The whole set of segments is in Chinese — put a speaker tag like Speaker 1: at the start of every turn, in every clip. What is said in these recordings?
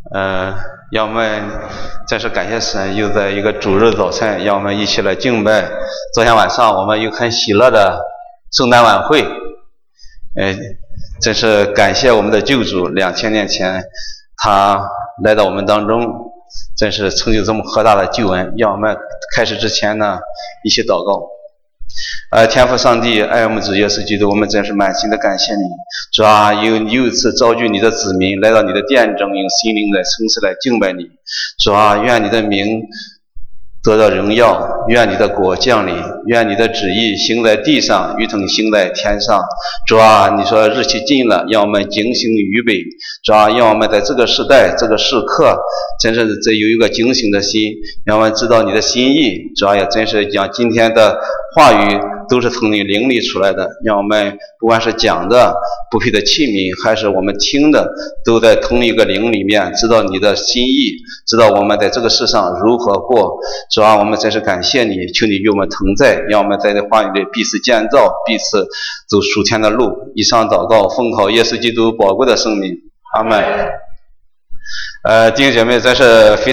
Speaker 1: 让我们真是感谢神，又在一个主日早晨，让我们一起来敬拜。昨天晚上我们有很喜乐的圣诞晚会，真是感谢我们的救主，2000年前他来到我们当中，真是成就这么浩大的救恩。让我们开始之前呢，一起祷告。天父上帝，爱我们主耶稣基督，我们真是满心的感谢你，主啊，又一次召集你的子民来到你的殿中，用心灵的诚实来敬拜你。主啊，愿你的名得到荣耀，愿你的国降临，愿你的旨意行在地上，如同行在天上。主啊，你说日期近了，让我们警醒预备。主啊，让我们在这个时代这个时刻真是有一个警醒的心，让我们知道你的心意。主啊，也真是将今天的话语都是从你灵里出来的，让我们不管是讲的不配的器皿，还是我们听的，都在同一个灵里面知道你的心意，知道我们在这个世上如何过。主啊，我们真是感谢你，求你与我们同在，让我们在这话语里彼此建造，彼此走属天的路。以上祷告奉靠耶稣基督宝贵的圣名，阿们。弟兄姐妹，真是非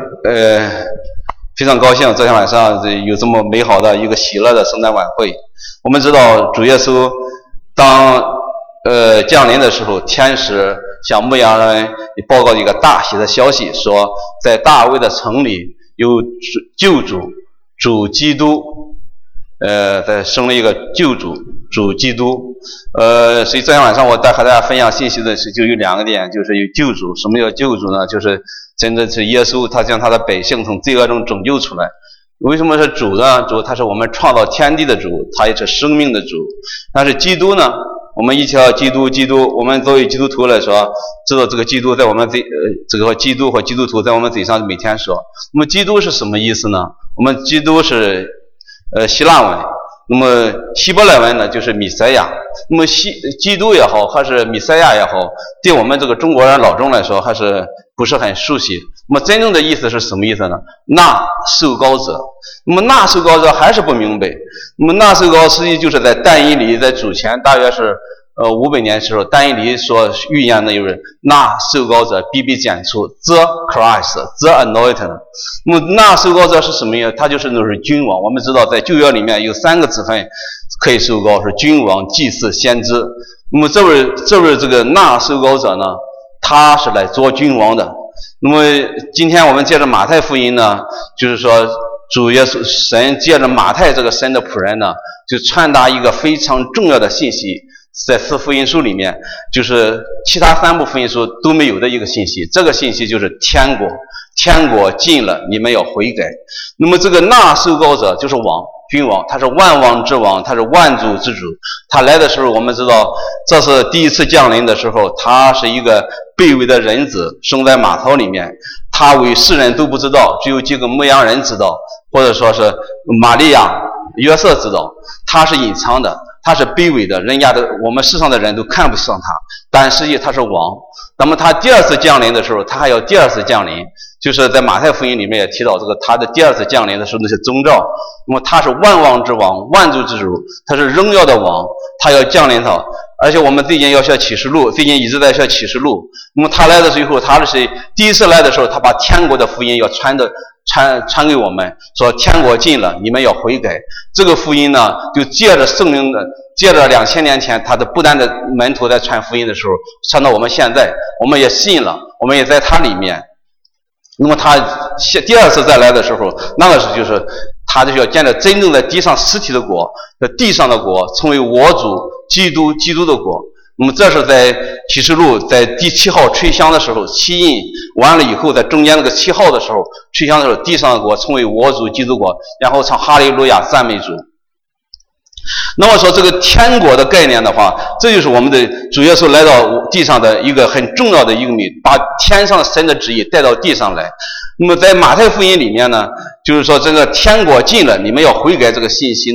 Speaker 1: 常高兴，昨天晚上有这么美好的一个喜乐的圣诞晚会。我们知道主耶稣当降临的时候，天使向牧羊人报告一个大喜的消息，说在大卫的城里有救主主基督，在生了一个救主主基督。所以昨天晚上我和大家分享信息的时候就有2个点，就是有救主。什么叫救主呢？就是真的是耶稣，他将他的百姓从罪恶中拯救出来。为什么是主呢？主他是我们创造天地的主，他也是生命的主。但是基督呢，我们一提到基督，我们作为基督徒来说，知道这个基督在我们这个基督和基督徒在我们嘴上每天说。那么基督是什么意思呢？我们基督是希腊文，那么希伯来文呢就是弥赛亚。那么基督也好，还是弥赛亚也好，对我们这个中国人老中来说还是不是很熟悉。那么真正的意思是什么意思呢？那受膏者。那么那受膏者还是不明白。那么那受膏实际就是在但以理在主前大约是500年时候，但以理所预言的有人那受膏者必被拣出 the Christ the anointed。 那么那受膏者是什么呀？他就是君王。我们知道在旧约里面有3个职分可以受膏，是君王、祭司、先知。那么这位这个那受膏者呢，他是来做君王的。那么今天我们借着马太福音呢，就是说主耶稣神借着马太这个神的仆人呢，就传达一个非常重要的信息，在4福音书里面，就是其他3部福音书都没有的一个信息。这个信息就是天国近了，你们要悔改。那么这个那受膏者就是君王，他是万王之王，他是万主之主。他来的时候，我们知道这是第一次降临的时候，他是一个卑微的人子，生在马槽里面。他为世人都不知道，只有几个牧羊人知道，或者说是玛利亚、约瑟知道。他是隐藏的，他是卑微的，我们世上的人都看不上他，但实际他是王。那么他第2次降临的时候，他还要第2次降临，就是在马太福音里面也提到这个他的第2次降临的时候那些征兆。那么他是万王之王，万主之主，他是荣耀的王，他要降临他。而且我们最近要学启示录，最近一直在学启示录。那么他来的时候，他是谁？第一次来的时候，他把天国的福音要传给我们，说天国近了，你们要悔改。这个福音呢，就借着圣灵的，借着2000年前他的不丹的门徒在传福音的时候，传到我们现在，我们也信了，我们也在他里面。那么他第2次再来的时候，那个是就是他就要建立真正在地上实体的国，在地上的国，成为我主基督的国。那么这是在启示录在第7号吹响的时候，7印完了以后，在中间那个7号的时候吹响的时候，地上的国成为我主基督国，然后唱哈利路亚赞美主。那么说这个天国的概念的话，这就是我们的主耶稣来到地上的一个很重要的一个秘，把天上神的旨意带到地上来。那么在马太福音里面呢，就是说这个天国近了，你们要悔改这个信息呢，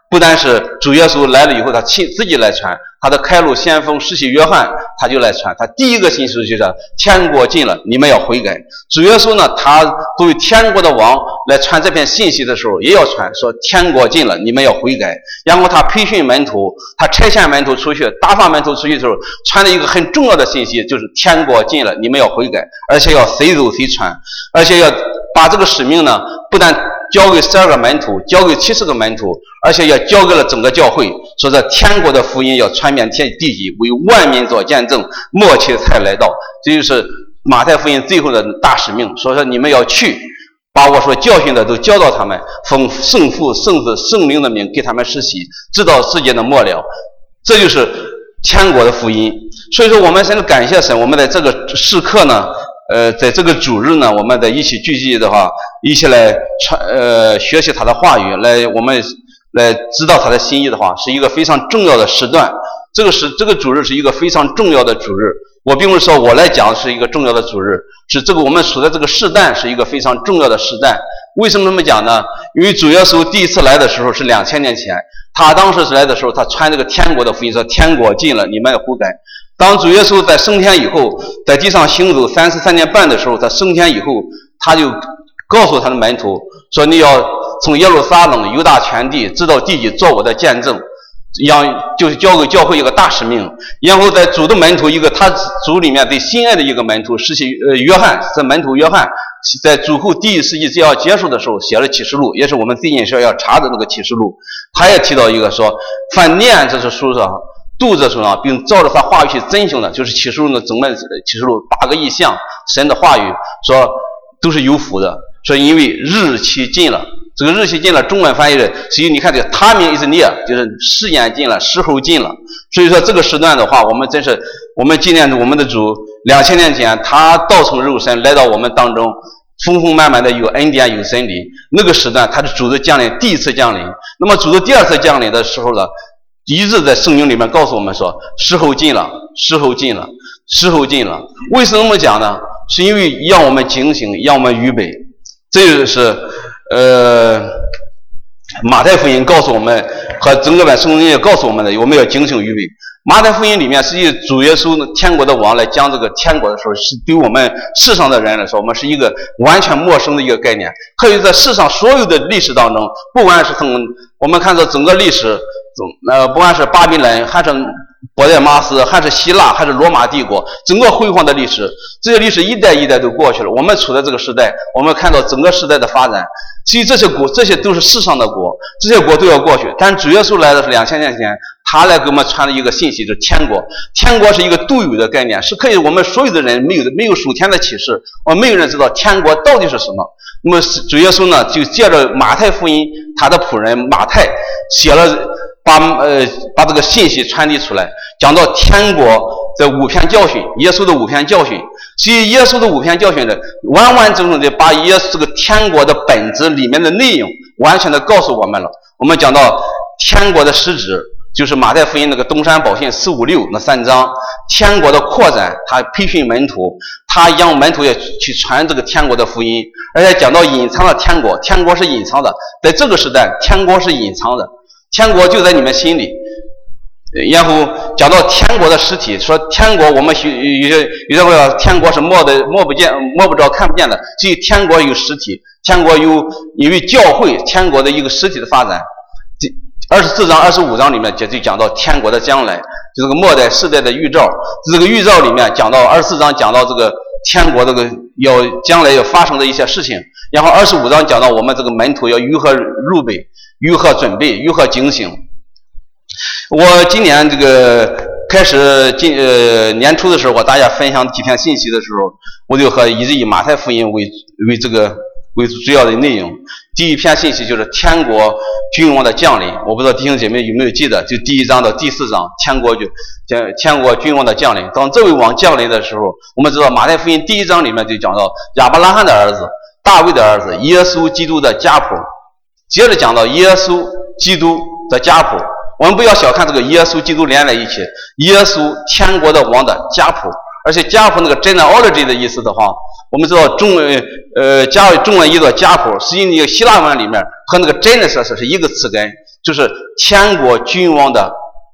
Speaker 1: 不单是主耶稣来了以后他自己来传，他的开路先锋施洗约翰他就来传，他第一个信息就是天国近了，你们要悔改。主耶稣呢，他作为天国的王来传这篇信息的时候也要传，说天国近了，你们要悔改。然后他培训门徒，他差遣门徒出去，打发门徒出去的时候传了一个很重要的信息，就是天国近了，你们要悔改，而且要谁走谁传，而且要把这个使命呢不但交给12个门徒，交给70个门徒，而且也交给了整个教会，说这天国的福音要传遍地极，为万民做见证，末期才来到。这就是马太福音最后的大使命，说你们要去，把我所教训的都教导他们，奉圣父、圣子、圣灵的名给他们施洗，直到世界的末了。这就是天国的福音。所以说我们现在感谢神，我们在这个时刻呢在这个主日呢，我们在一起聚集的话，一起来学习他的话语，我们来知道他的心意的话，是一个非常重要的时段。这个主日是一个非常重要的主日。我并不是说我来讲是一个重要的主日，是这个我们处在这个时代是一个非常重要的时代。为什么这么讲呢？因为主耶稣第一次来的时候是2000年前，他当时来的时候，他传这个天国的福音，说天国近了，你们要悔改。当主耶稣在升天以后，在地上行走33年半的时候，他升天以后，他就告诉他的门徒说，你要从耶路撒冷、犹大全地直到地极做我的见证，就是交给教会一个大使命。然后在主的门徒一个，他主里面最心爱的一个门徒施洗约翰，这门徒约翰在主后第1世纪就要结束的时候写了启示录，也是我们最近要查的那个启示录。他也提到一个说，凡念这是书上读这书上，并照着他话语去遵行的，就是启示录的整本启示录8个异象，神的话语说都是有福的。说因为日期近了，这个日期近了，中文翻译的，所以你看这个timing is near，就是时间近了，时候近了。所以说这个时段的话，我们真是我们纪念我们的主2000年前他道成肉身来到我们当中，丰丰满满的有恩典有真理。那个时段他是主的降临，第一次降临。那么主的第2次降临的时候呢，一直在圣经里面告诉我们说，时候近了，时候近了，时候近了。为什么这么讲呢？是因为让我们警醒，让我们预备。这就是马太福音告诉我们，和整个圣经也告诉我们的，我们要警醒预备。马太福音里面实际主耶稣天国的王来讲这个天国的时候，是对我们世上的人来说，我们是一个完全陌生的一个概念。可以在世上所有的历史当中，不管是从我们看到整个历史不管是巴比伦还是波代马斯，还是希腊，还是罗马帝国，整个辉煌的历史，这些历史一代一代都过去了。我们处在这个时代，我们看到整个时代的发展。其实这些都是世上的国，这些国都要过去。但主耶稣来的是2000年前，他来给我们传了一个信息，就是天国。天国是一个独有的概念，是可以我们所有的人没有属天的启示，我们没有人知道天国到底是什么。那么主耶稣呢，就借着马太福音，他的仆人马太写了把这个信息传递出来，讲到天国的5篇教训，耶稣的5篇教训。所以耶稣的5篇教训呢，完完整整的把耶稣这个天国的本质里面的内容完全的告诉我们了。我们讲到天国的实质，就是马太福音那个东山宝训4、5、6那3章。天国的扩展，他培训门徒，他让门徒也去传这个天国的福音。而且讲到隐藏的天国，天国是隐藏的，在这个时代天国是隐藏的，天国就在你们心里。然后讲到天国的实体，说天国我们有些人说天国是摸不见、摸不着、看不见的，所以天国有实体，天国因为教会天国的一个实体的发展。24章、25章里面就讲到天国的将来，就这个末代世代的预兆。这个预兆里面讲到24章讲到这个天国这个将来要发生的一些事情，然后25章讲到我们这个门徒要如何入备、如何准备、如何警醒。我今年这个开始年初的时候，和大家分享几篇信息的时候，我就一直以马太福音为主要的内容。第一篇信息就是天国君王的降临，我不知道弟兄姐妹有没有记得，就第1章到第4章，天国君王的降临。当这位王降临的时候，我们知道马太福音第1章里面就讲到亚伯拉罕的儿子、大卫的儿子、耶稣基督的家谱，接着讲到耶稣基督的家谱。我们不要小看这个耶稣基督连在一起，耶稣天国的王的家谱， 而且家谱那个 genealogy 的意思的话，我们知道中文译作家谱，实际那个希腊文里面和那个 Genesis 是一个词根，就是天国君王的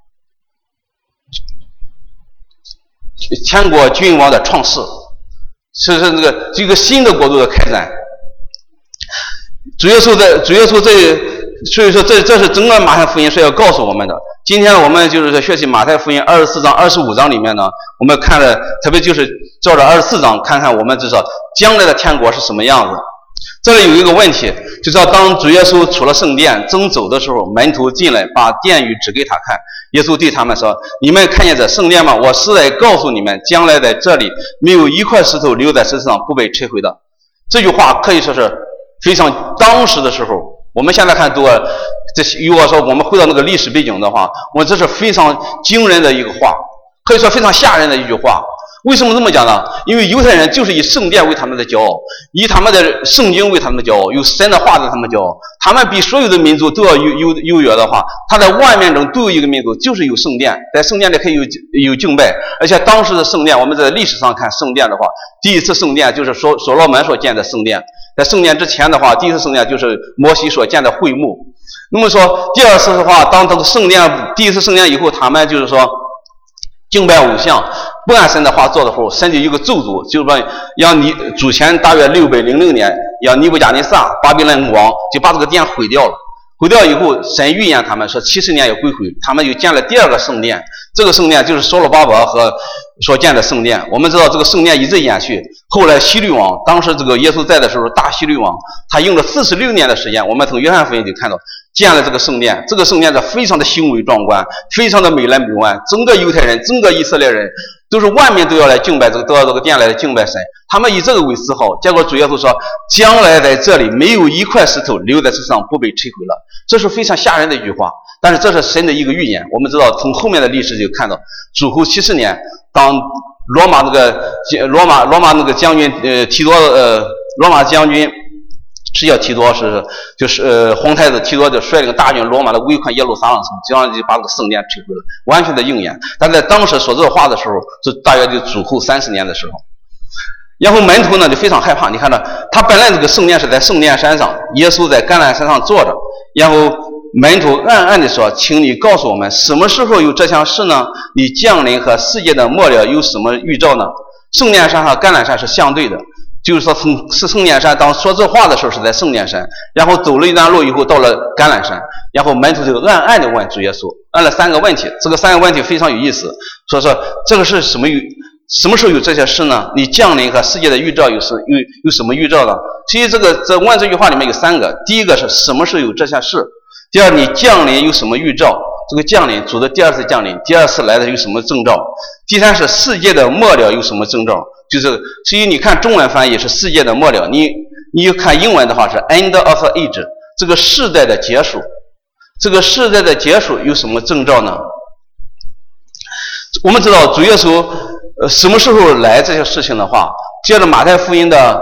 Speaker 1: 创世，是那个一个新的国度的开展。主耶稣所以说这是整个马太福音是要告诉我们的。今天我们就是在学习马太福音24章、25章里面呢，我们看了，特别就是照着24章看看我们至少将来的天国是什么样子。这里有一个问题，就是当主耶稣出了圣殿正走的时候，门徒进来把殿宇指给他看，耶稣对他们说：你们看见这圣殿吗？我实在告诉你们，将来在这里没有一块石头留在石上不被拆毁的。这句话可以说是非常当时的时候，我们现在看多，如果说我们回到那个历史背景的话，这是非常惊人的一个话，可以说非常吓人的一句话。为什么这么讲呢？因为犹太人就是以圣殿为他们的骄傲，以他们的圣经为他们的骄傲，有神的话为他们的骄傲。他们比所有的民族都要优越的话，他在万民中都有一个民族，就是有圣殿，在圣殿里可以有敬拜。而且当时的圣殿，我们在历史上看圣殿的话，第一次圣殿就是所罗门所建的圣殿。在圣殿之前的话，第一次圣殿就是摩西所建的会幕。那么说第二次的话，当这个圣殿第一次圣殿以后，他们就是说敬拜偶像，不按神的话做的时候，神就有一个咒诅，就是说让你主前大约600年，让尼布甲尼撒巴比伦王就把这个殿毁掉了。毁掉以后，神预言他们说70年要归回，他们就建了第二个圣殿。这个圣殿就是所罗巴伯和所建的圣殿。我们知道这个圣殿一直延续，后来希律王，当时这个耶稣在的时候，大希律王他用了46年的时间，我们从约翰福音就看到建了这个圣殿。这个圣殿是非常的雄伟壮观，非常的美轮美奂，整个犹太人，整个以色列人都是万民都要来敬拜到这个殿来敬拜神，他们以这个为自豪。结果主耶稣说，将来在这里没有一块石头留在世上不被拆毁了。这是非常吓人的一句话，但是这是神的一个预言。我们知道从后面的历史就看到，主后70年，当罗马那个将军提多罗马将军是叫提多，就是皇太子提多就率领大军罗马的围困耶路撒冷城，这样就把这个圣殿摧毁了，完全的应验。但在当时说这话的时候，是大约就主后30年的时候。然后门徒呢就非常害怕，你看到他本来这个圣殿是在圣殿山上，耶稣在橄榄山上坐着，然后门徒暗暗地说：请你告诉我们什么时候有这项事呢？你降临和世界的末了有什么预兆呢？圣殿山和橄榄山是相对的，就是说是圣殿山当说这话的时候是在圣殿山，然后走了一段路以后到了橄榄山，然后门徒就暗暗地问主耶稣，问了3个问题。这个3个问题非常有意思，说这个是什么时候有这些事呢？你降临和世界的预兆有什么预兆呢？其实这问这句话里面有3个，第一个是什么时候有这些事，第二你降临有什么预兆，这个降临主的第二次降临，第二次来的有什么征兆，第三是世界的末了有什么征兆，就是所以你看中文翻译是世界的末了，你看英文的话是 end of the age， 这个世代的结束，这个世代的结束有什么征兆呢？我们知道主耶稣什么时候来这些事情的话，接着马太福音的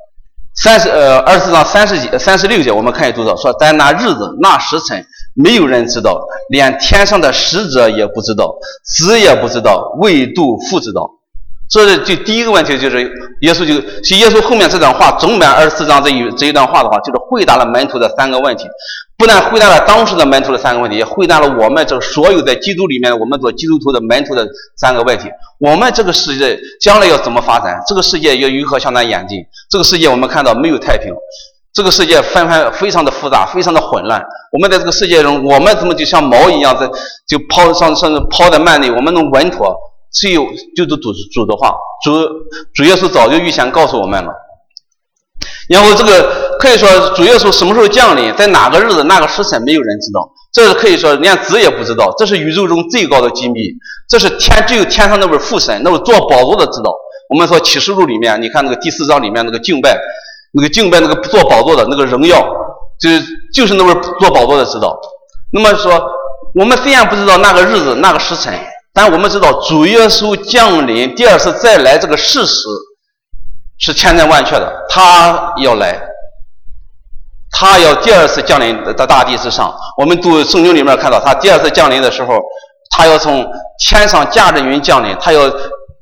Speaker 1: 24章36节，我们可以读到说，在那日子那时辰，没有人知道，连天上的使者也不知道，子也不知道，唯独父知道。这就第一个问题，就是耶稣后面这段话整本24章这一段话的话，就是回答了门徒的3个问题，不但回答了当时的门徒的3个问题，也回答了我们这所有在基督里面我们做基督徒的门徒的3个问题。我们这个世界将来要怎么发展？这个世界要如何向它演进？这个世界我们看到没有太平，这个世界非常的复杂，非常的混乱。我们在这个世界中，我们怎么就像锚一样就抛在幔内，我们能稳妥？只有就是主的话，主耶稣早就预先告诉我们了。然后这个可以说主耶稣什么时候降临，在哪个日子哪个时辰没有人知道，这是可以说连子也不知道，这是宇宙中最高的机密，这是只有天上那位父神那位做宝座的知道。我们说启示录里面，你看那个第4章里面那个敬拜那个做宝座的那个荣耀，就是那位做宝座的知道。那么说我们虽然不知道那个日子那个时辰，但我们知道主耶稣降临第二次再来这个事实是千真万确的，他要来，他要第二次降临到大地之上。我们读圣经里面看到他第二次降临的时候，他要从天上驾着云降临，他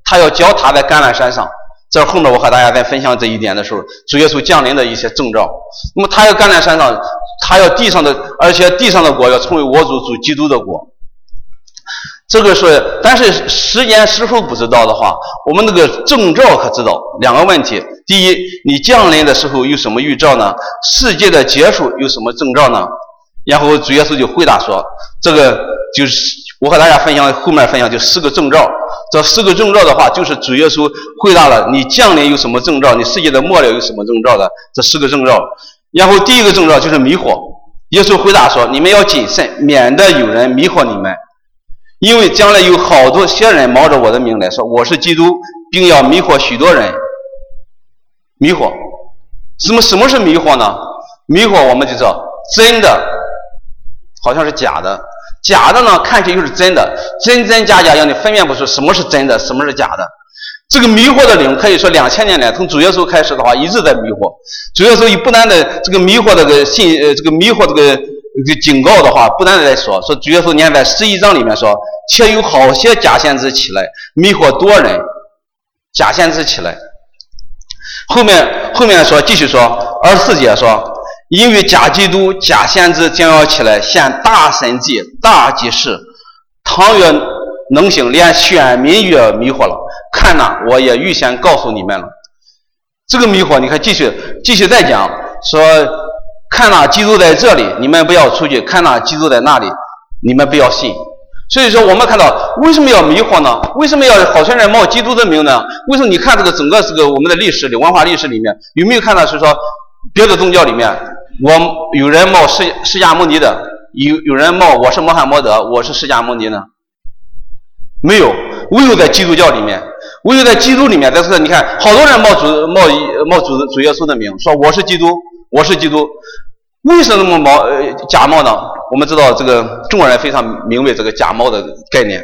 Speaker 1: 他要脚踏在橄榄山上。这后面我和大家在分享这一点的时候，主耶稣降临的一些征兆。那么他要橄榄山上，他要地上的，而且地上的国要成为我主基督的国。这个是，但是时间时候不知道的话，我们那个征兆可知道。两个问题：第一，你降临的时候有什么预兆呢？世界的结束有什么征兆呢？然后主耶稣就回答说，这个就是我和大家分享，后面分享就4个征兆。这4个征兆的话，就是主耶稣回答了你降临有什么征兆，你世界的末了有什么征兆的这4个征兆。然后第一个征兆就是迷惑。耶稣回答说，你们要谨慎，免得有人迷惑你们，因为将来有好多些人冒着我的名来说我是基督，并要迷惑许多人。迷惑，什么是迷惑呢？迷惑我们就知道，真的好像是假的，假的呢看起来又是真的，真真假假，让你分辨不出什么是真的，什么是假的。这个迷惑的灵可以说2000年来，从主耶稣开始的话，一直在迷惑。主耶稣不单的这个迷惑这个这个迷惑这个警告的话，不单的在说主耶稣念在11章里面说，且有好些假先知起来，迷惑多人。假先知起来。后面说，继续说24节说，因为假基督、假先知将要起来，显大神迹、大奇事，倘若能行，连选民也迷惑了。看哪，我也预先告诉你们了。这个迷惑，你看继续再讲，说看哪，基督在这里，你们不要出去；看哪，基督在那里，你们不要信。所以说我们看到为什么要迷惑呢？为什么要好些人冒基督的名呢？为什么你看这个整个我们的历史里，文化历史里面有没有看到是说别的宗教里面有人冒释迦牟尼的，有人冒我是穆罕默德，我是释迦牟尼呢？没有，唯有在基督教里面，唯有在基督里面，在这个你看好多人冒主耶稣的名，说我是基督，我是基督。为什么假冒呢？我们知道这个中国人非常明白这个假冒的概念。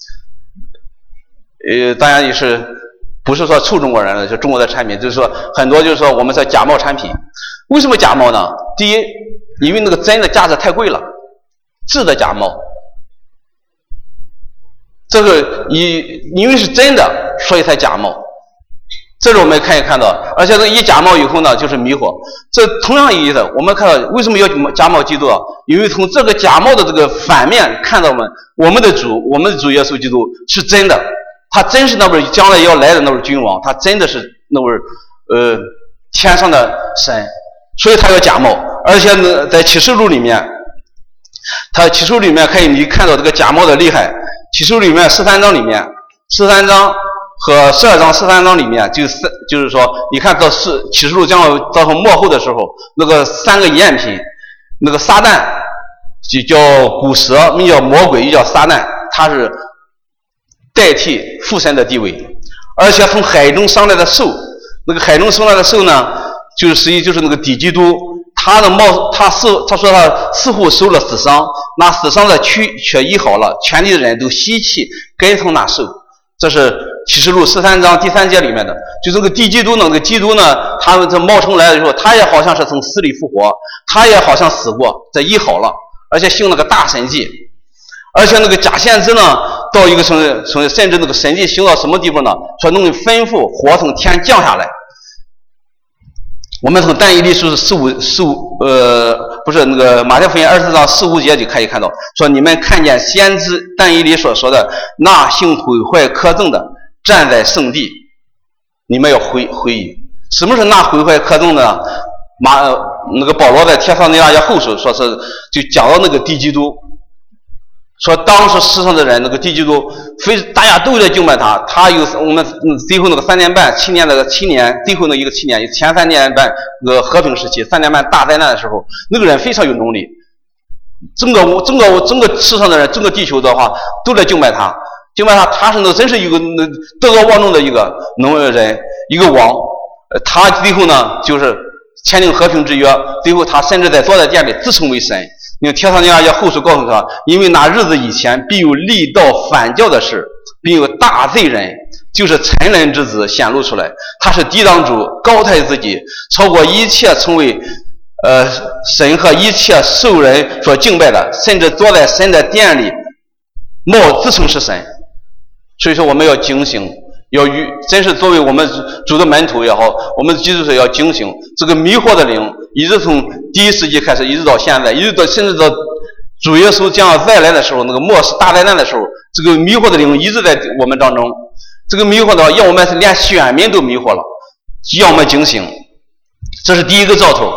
Speaker 1: 当然也是不是说臭中国人了，就中国的产品，就是说很多就是说我们说假冒产品。为什么假冒呢？第一，因为那个真的价值太贵了，质的假冒。这个因为是真的，所以才假冒。这是我们可以看到，而且这一假冒以后呢，就是迷惑。这同样意义的，我们看到为什么要假冒基督啊？因为从这个假冒的这个反面看到我们的主耶稣基督是真的，他真是那位将来要来的那位君王，他真的是那位天上的神，所以他要假冒。而且呢，在启示录里面，启示录里面可以你看到这个假冒的厉害。启示录里面13章里面，13章和12章13章里面就是说，你看到启示录将要到末后的时候，那个3个赝品，那个撒旦就叫古蛇，名叫魔鬼，又叫撒旦，他是代替父神的地位。而且从海中上来的兽，那个海中上来的兽呢，就是实际就是那个敌基督，他说他似乎受了死伤，那死伤的却医好了，全地的人都稀奇跟从那兽。这是启示录13章第3节里面的，就这个敌基督呢，那个基督呢，他们这冒充来的时候，他也好像是从死里复活，他也好像死过，这医好了，而且行了个大神迹。而且那个假先知呢，到一个甚至那个神迹行到什么地方呢？说能吩咐火从天降下来。我们从但以理书不是那个马太福音24章4、5节就可以看到，说你们看见先知但以理所说的那行毁坏苛政的站在圣地，你们要回忆。什么是那毁坏苛政的呢？那个保罗在帖撒罗尼迦后书说是就讲到那个敌基督，说当时世上的人，那个敌基督大家都在敬拜他，他有我们最后那个3年半7年最后那一个7年，前3年半那个和平时期，3年半大灾难的时候，那个人非常有能力，整个世上的人，整个地球的话都在敬拜他，他是那真是一个德高望重的一个人，一个王。他最后呢就是签订和平之约，最后他甚至坐在殿里自称为神。因为帖撒罗尼迦后书告诉他，因为那日子以前必有立道反教的事，并有大罪人，就是沉人之子显露出来，他是抵挡主，高抬自己，超过一切成为神和一切受人所敬拜的，甚至坐在神的殿里自称是神。所以说我们要警醒， 真是作为我们主的门徒也好，我们基督徒要警醒，这个迷惑的灵一直从第1世纪开始，一直到现在，甚至到主耶稣将要再来的时候，那个末世大灾难的时候，这个迷惑的灵一直在我们当中。这个迷惑的让我们连选民都迷惑了，要我们警醒。这是第一个兆头。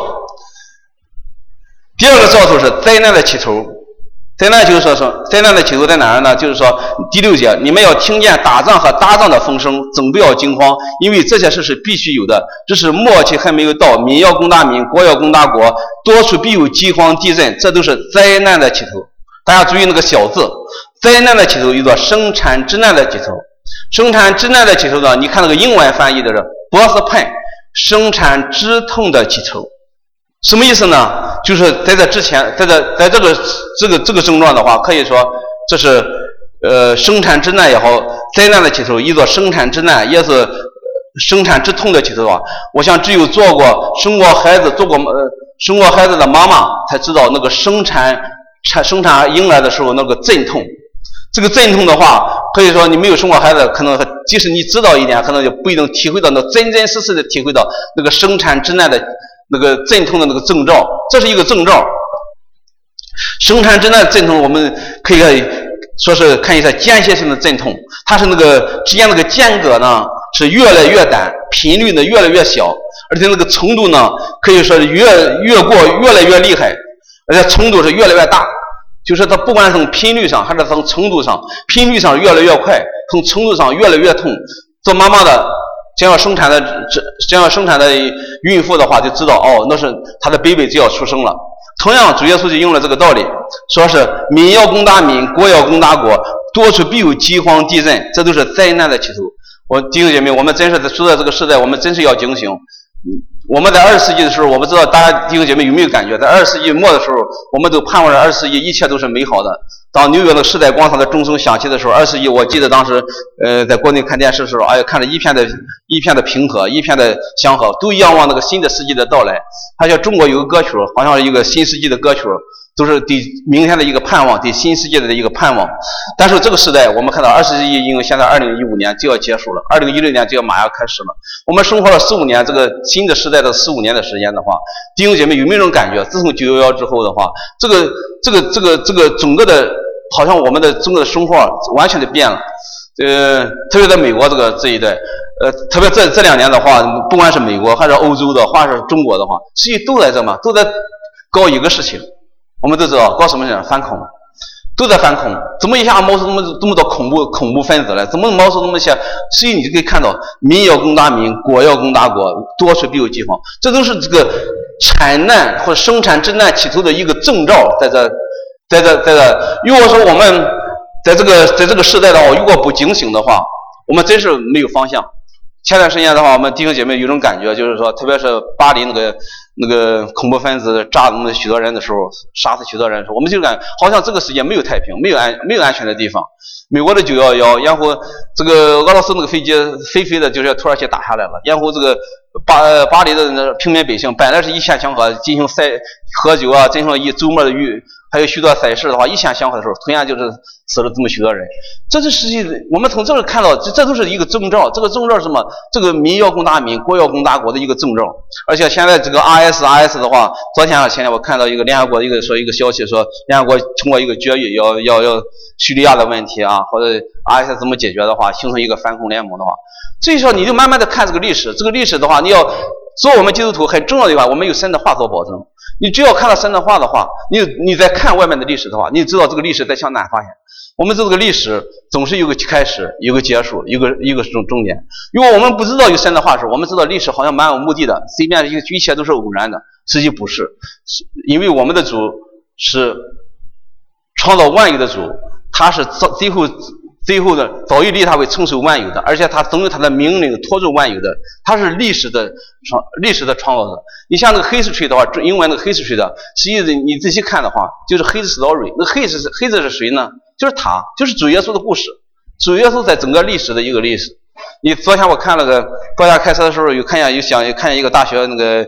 Speaker 1: 第二个兆头是灾难的起头。灾难的起头在哪儿呢？就是说第6节，你们要听见打仗和搭仗的风声，总不要惊慌，因为这些事是必须有的。这是末期还没有到，民要攻打民，国要攻打国，多处必有饥荒地震，这都是灾难的起头。大家注意那个小字，灾难的起头有个生产之难的起头。生产之难的起头呢，你看那个英文翻译的是 birth pain， 生产之痛的起头。什么意思呢？就是在这之前，在这个症状的话，可以说这是生产之难也好，灾难的起头，一个生产之难，也是生产之痛的起头啊。我想只有生过孩子的妈妈才知道那个生产婴儿的时候那个阵痛。这个阵痛的话，可以说你没有生过孩子，可能即使你知道一点，可能就不一定体会到那真真实实的体会到那个生产之难的那个阵痛的那个征兆。这是一个征兆。生产之难的阵痛，我们可以说是看一下间歇性的阵痛，它是那个之间那个间隔呢是越来越短，频率呢越来越小，而且那个程度呢可以说是越来越厉害，而且程度是越来越大。就是它不管从频率上还是从程度上，频率上越来越快，从程度上越来越痛。做妈妈的将要生产的孕妇的话，就知道那是她的 baby 就要出生了。同样，主耶稣就用了这个道理，说是民要攻打民，国要攻打国，多处必有饥荒地震，这都是灾难的起头。我弟兄姐妹，我们真是在处在这个时代，我们真是要警醒。我们在20世纪的时候，我不知道大家弟兄姐妹有没有感觉，在20世纪末的时候，我们都盼望着20世纪一切都是美好的。当纽约的时代广场的钟声响起的时候，20世纪我记得当时在国内看电视的时候，看着一片的平和，一片的祥和，都仰望那个新的世纪的到来。好像中国有个歌曲，好像是一个新世纪的歌曲，都是对明天的一个盼望，对新世界的一个盼望。但是这个时代我们看到20世纪因为现在2015年就要结束了，2016年就要马上开始了，我们生活了15年，这个新的时代的15年的时间的话，弟兄姐妹有没有这种感觉？自从911之后的话，这个整个的好像我们的整个的生活完全的变了。特别在美国这一代，特别这2年的话，不管是美国还是欧洲的，还是中国的话，实际都在都在搞一个事情。我们都知道搞什么事？反恐，都在反恐。怎么一下冒出这么多恐怖分子来？怎么冒出这么些？所以你就可以看到，民要攻打民，国要攻打国，多处必有饥荒。这都是这个产难或者生产之难起头的一个征兆，在这。如果说我们在这个时代的话，如果不警醒的话，我们真是没有方向。前段时间的话，我们弟兄姐妹有种感觉，就是说，特别是巴黎那个恐怖分子炸那么许多人的时候，杀死许多人的时候，我们就感觉好像这个世界没有太平，没有安全的地方。美国的911，然后这个俄罗斯那个飞机飞的就是土耳其打下来了，然后这个巴黎的平民百姓本来是一片祥和，进行喝酒啊，进行周末的还有许多赛事的话，一片祥和的时候，同样就是死了这么许多人。这是实际我们从这里看到，这都是一个征兆。这个征兆是什么？这个民要攻打民，国要攻打国的一个征兆。而且现在这个 RS 的话，昨天前天我看到一个联合国一个消息说，联合国通过一个决议要叙利亚的问题啊，或者 RS 怎么解决的话，形成一个反恐联盟的话，所以说你就慢慢的看这个历史。这个历史的话，你要做我们基督徒很重要的一块，我们有神的话做保证。你只要看到神的话的话，你在看外面的历史的话，你知道这个历史在向哪发展。我们这个历史总是有个开始，有个结束，一个终点。如果我们不知道有神的话时，我们知道历史好像蛮有目的的，随便一切都是偶然的，实际不是。因为我们的主是创造万有的主，他是最后的早已立他为承受万有的，而且他总有他的命令托住万有的，他是历史的创造者。你像那个 history 的话，英文那个 history 的，实际你仔细看的话，就是 his story。那 his 是谁呢？就是他，就是主耶稣的故事。主耶稣在整个历史的一个历史。你昨天我看了昨天开车的时候看见一个大学那个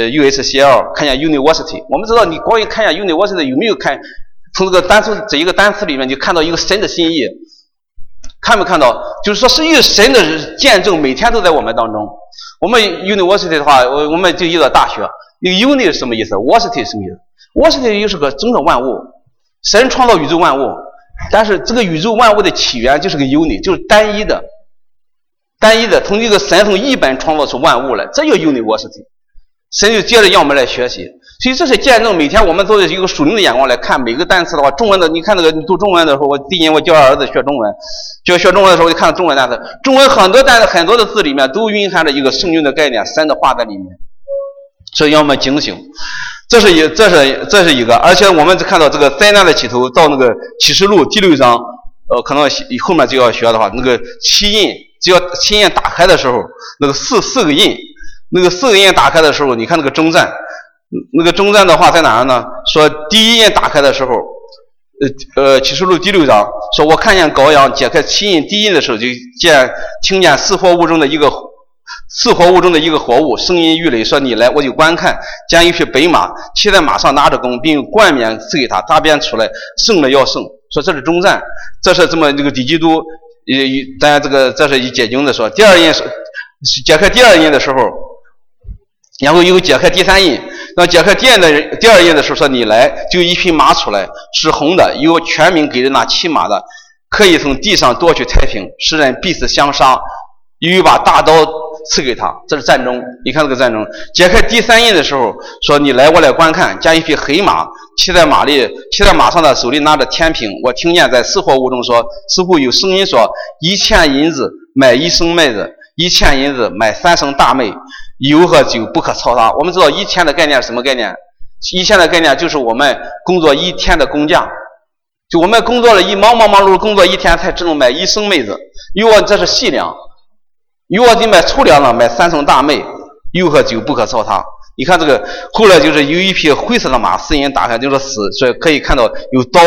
Speaker 1: UHCL， 看见 university。我们知道你光一看见 university 有没有看从这一个单词里面就看到一个神的心意。 看没看到？就是说是一个神的见证，每天都在我们当中。我们 university 的话，我们就一个大学。那个 uni 是什么意思 ？university 什么意思 ？university 又是个整个万物，神创造宇宙万物，但是这个宇宙万物的起源就是个 uni， 就是单一的，从一个神从一本创造出万物来，这叫 university。神就接着让我们来学习，所以这是见证。每天我们都是一个属灵的眼光来看每个单词的话，中文的你看那个你读中文的时候，我第一年我教儿子学中文，学中文的时候就看到中文单词，中文很多单词很多的字里面都蕴含着一个圣经的概念，神的话在里面，所以让我们警醒。这是一个，而且我们看到这个灾难的起头到那个启示录第6章，可能后面就要学的话，那个七印，只要七印打开的时候，那个四个印。那个4个印打开的时候，你看那个征战，那个征战的话在哪儿呢？说第一印打开的时候，启示录第6章说，我看见羔羊解开七印第一印的时候，就听见四活物中的一个活物，声音欲雷，说你来，我就观看，见一匹白马，骑在马上拿着弓，并用冠冕赐给他，大鞭出来，胜了要胜。说这是征战，这是这么这个敌基督，当然这是以解经的说，第二印是解开第二印的时候。然后又解开第3印，那解开第二印的时候说你来，就一匹马出来，是红的，有权柄给人那骑马的，可以从地上夺取太平，使人彼此相杀，有一把大刀赐给他，这是战争。你看这个战争。解开第3印的时候说你来，我来观看，见一匹黑马，骑在马上的，手里拿着天平。我听见在四活物中说，似乎有声音说，1钱银子买1升麦子，1钱银子买3升大麦，油和酒不可操它。我们知道1天的概念是什么概念？1天的概念就是我们工作1天的工价，就我们工作了忙碌工作1天才只能买1升麦子，如果这是细粮，如果你买粗粮了，买3升大麦，油和酒不可操它。你看这个后来就是有一匹灰色的马，4印打开就是死，所以可以看到有刀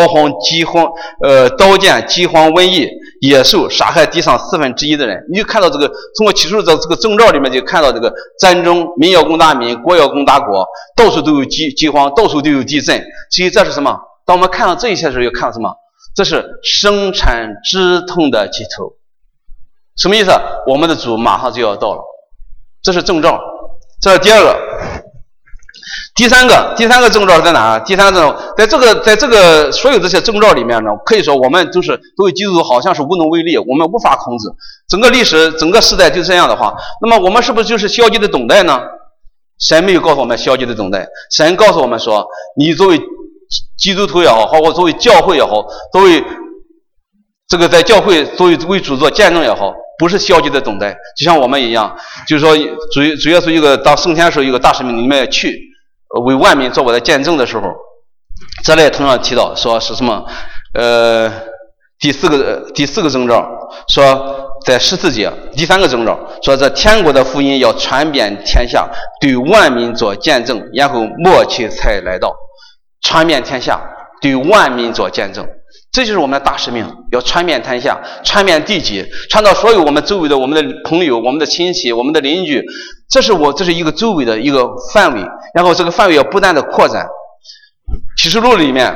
Speaker 1: 剑、饥荒、瘟疫、野兽杀害地上1/4的人。你就看到这个，通过启示录这个征兆里面就看到这个战争，民要攻打民，国要攻打国，到处都有饥荒，到处都有地震。所以这是什么？当我们看到这一切的时候，又看到什么？这是生产之痛的起头。什么意思？我们的主马上就要到了，这是征兆。这是第二个。第三个征兆是在哪？第三个征兆在这个所有这些征兆里面呢，可以说我们作为基督徒好像是无能为力，我们无法控制。整个历史整个时代就这样的话，那么我们是不是就是消极的等待呢？神没有告诉我们消极的等待，神告诉我们说，你作为基督徒也好，包括作为教会也好，作为这个在教会作为主做见证也好，不是消极的等待，就像我们一样，就是说主耶稣一个当升天的时候，一个大使命，你们要去为万民做我的见证的时候，这里同样提到说是什么？第四个征兆说在14节，第3个征兆说这天国的福音要传遍天下，对万民做见证，然后末期才来到。传遍天下，对万民做见证，这就是我们的大使命，要传遍天下，传遍地极，传到所有我们周围的我们的朋友、我们的亲戚、我们的邻居，这是一个周围的一个范围，然后这个范围要不断的扩展。启示录里面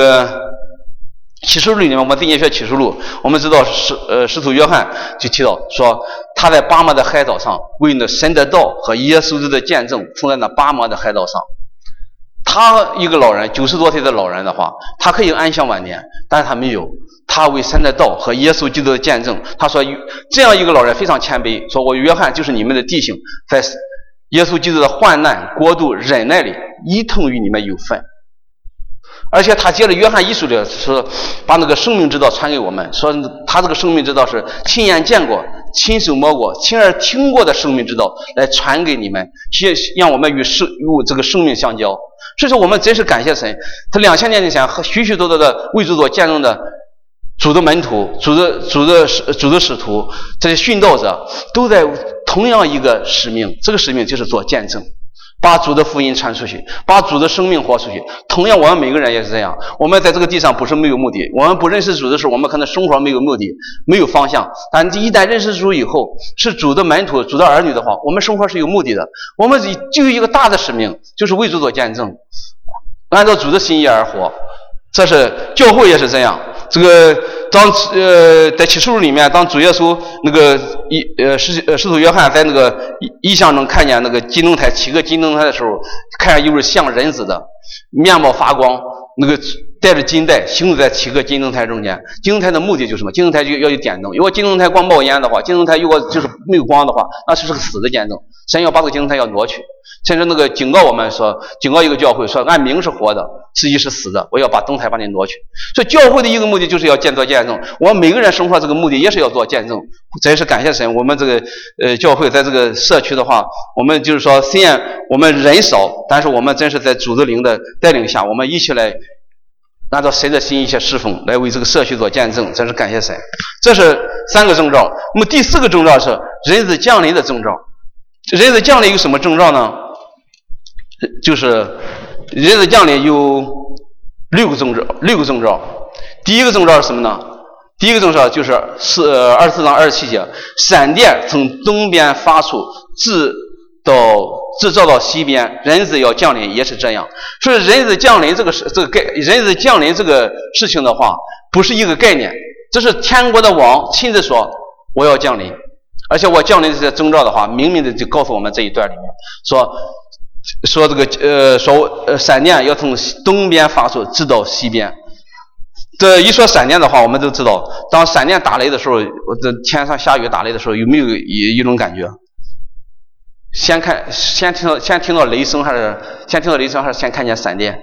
Speaker 1: 启示录里面，我们最近学启示录，我们知道使徒约翰就提到说，他在巴摩的海岛上为那神的道和耶稣的见证，冲在那巴摩的海岛上。他一个老人90多岁的老人的话，他可以安享晚年，但是他没有，他为神的道和耶稣基督的见证。他说这样一个老人非常谦卑，说我约翰就是你们的弟兄，在耶稣基督的患难国度忍耐里一同与你们有份。而且他接着约翰一书里说，把那个生命之道传给我们，说他这个生命之道是亲眼见过、亲手摸过、亲耳听过的生命之道来传给你们，让我们与这个生命相交。所以说我们真是感谢神，他2000年之前和许许多多的为主做见证的主的门徒、主的使徒，这些殉道者都在同样一个使命，这个使命就是做见证，把主的福音传出去，把主的生命活出去。同样我们每个人也是这样，我们在这个地上不是没有目的，我们不认识主的时候，我们可能生活没有目的，没有方向，但一旦认识主以后，是主的门徒、主的儿女的话，我们生活是有目的的。我们就有一个大的使命，就是为主做见证，按照主的心意而活。这是教会也是这样， 这个在启示录里面，当主耶稣那个使徒约翰在那个异象中看见那个金灯台7个金灯台的时候，看见有人像人子的，面貌发光，那个带着金带行走在7个金灯台中间。金灯台的目的就是什么？金灯台就要有点灯，如果金灯台光冒烟的话，金灯台如果就是没有光的话，那是个死的见证。神要把这个金灯台要挪去，甚至那个警告我们说，警告一个教会说，按名是活的，实际是死的，我要把灯台把你挪去。所以教会的一个目的就是要做见证，我们每个人生活这个目的也是要做见证。这也是感谢神，我们这个教会在这个社区的话，我们就是说虽然我们人少，但是我们真是在主的灵的带领下，我们一起来按照神的心意去侍奉，来为这个社区做见证，真是感谢神。这是3个征兆。那么第4个征兆是人子降临的征兆。人子降临有什么征兆呢？就是人子降临有6个征兆。第一个征兆是什么呢？第一个征兆就是24章27节，闪电从东边发出，直照到西边，人子要降临也是这样。所以人子降临人子降临这个事情的话，不是一个概念，这是天国的王亲自说我要降临，而且我降临这些征兆的话，明明的就告诉我们这一段里面说这个闪电要从东边发出，直到西边。这一说闪电的话，我们都知道，当闪电打雷的时候，这天上下雨打雷的时候，有没有一种感觉？先听到雷声还是先看见闪电？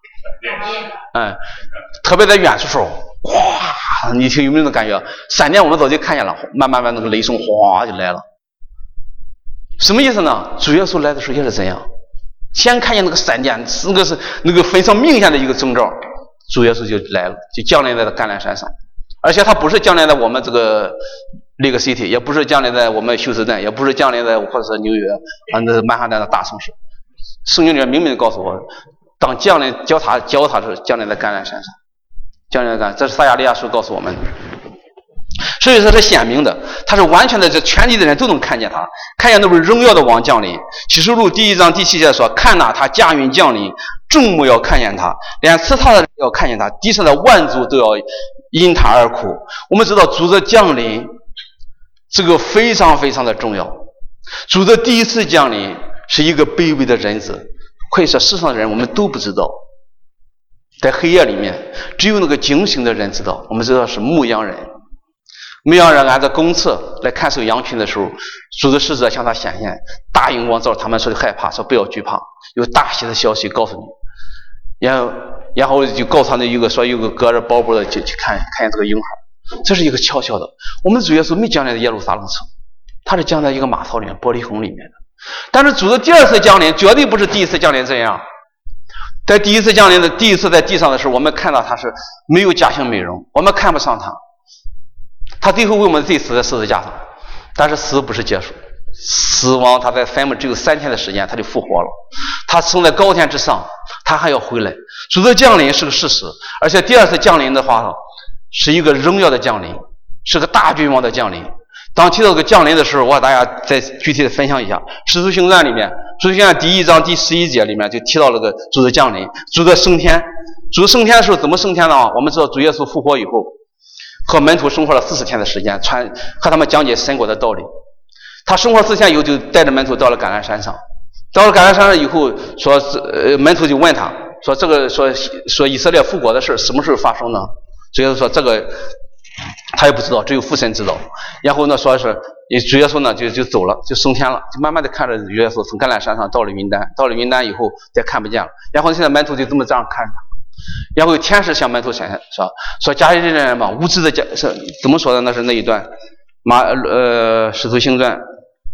Speaker 1: 特别在远处的时候，哗，你听有没有那种感觉？闪电我们早就看见了，慢慢那个雷声哗就来了。什么意思呢？主耶稣来的时候也是这样，先看见那个闪电，那个非常明显的一个征兆，主耶稣就来了，就降临在了橄榄山上。而且他不是降临在我们这个Lake City， 也不是降临在我们休斯顿，也不是降临在或者是纽约那曼哈顿的大城市。圣经里面明明告诉我，当降临脚踏的时候，降临在橄榄山上，降临在这是撒迦利亚书告诉我们的。所以说是显明的，他是完全的，这全地的人都能看见他，看见那位荣耀的王降临。启示录1章第7节说，看哪，他驾云降临，众目要看见他，连吃他的人要看见他，地上的万族都要因他而哭。我们知道主的降临这个非常非常的重要。主的第一次降临是一个卑微的人子，可以说世上的人我们都不知道，在黑夜里面只有那个警醒的人知道。我们知道是牧羊人按照公册来看守羊群的时候，主的使者向他显现，大荧光照他们说害怕，说不要惧怕，有大喜的消息告诉你。然后就告诉他有个隔着包的去看见这个婴孩。这是一个悄悄的，我们主耶稣没降临在耶路撒冷城，他是降在一个马槽里面、玻璃孔里面的。但是主的第2次降临绝对不是第1次降临这样。在第一次在地上的时候，我们看到他是没有假性美容，我们看不上他，他最后为我们罪死在十字架上。但是死不是结束，死亡他在坟墓只有3天的时间他就复活了，他升在高天之上，他还要回来。主的降临是个事实，而且第2次降临的话是一个荣耀的降临，是个大君王的降临。当提到这个降临的时候，我和大家再具体的分享一下。使徒行传里面，使徒行传第1章第11节里面就提到了个主的降临，主的升天。主的升天的时候怎么升天呢？我们知道主耶稣复活以后和门徒生活了40天的时间，和他们讲解神国的道理。他生活40天以后就带着门徒到了橄榄山上。到了橄榄山上以后，门徒就问他说以色列复国的事什么时候发生呢？主耶稣说这个他也不知道，只有父神知道。然后呢，说是主耶稣呢就走了，就升天了，就慢慢的看着主耶稣从橄榄山上到了云端，到了云端以后再看不见了。然后现在门徒就这样看着他，然后天使向门徒显现说加利利人嘛，无知的是怎么说的？那是那一段使徒行传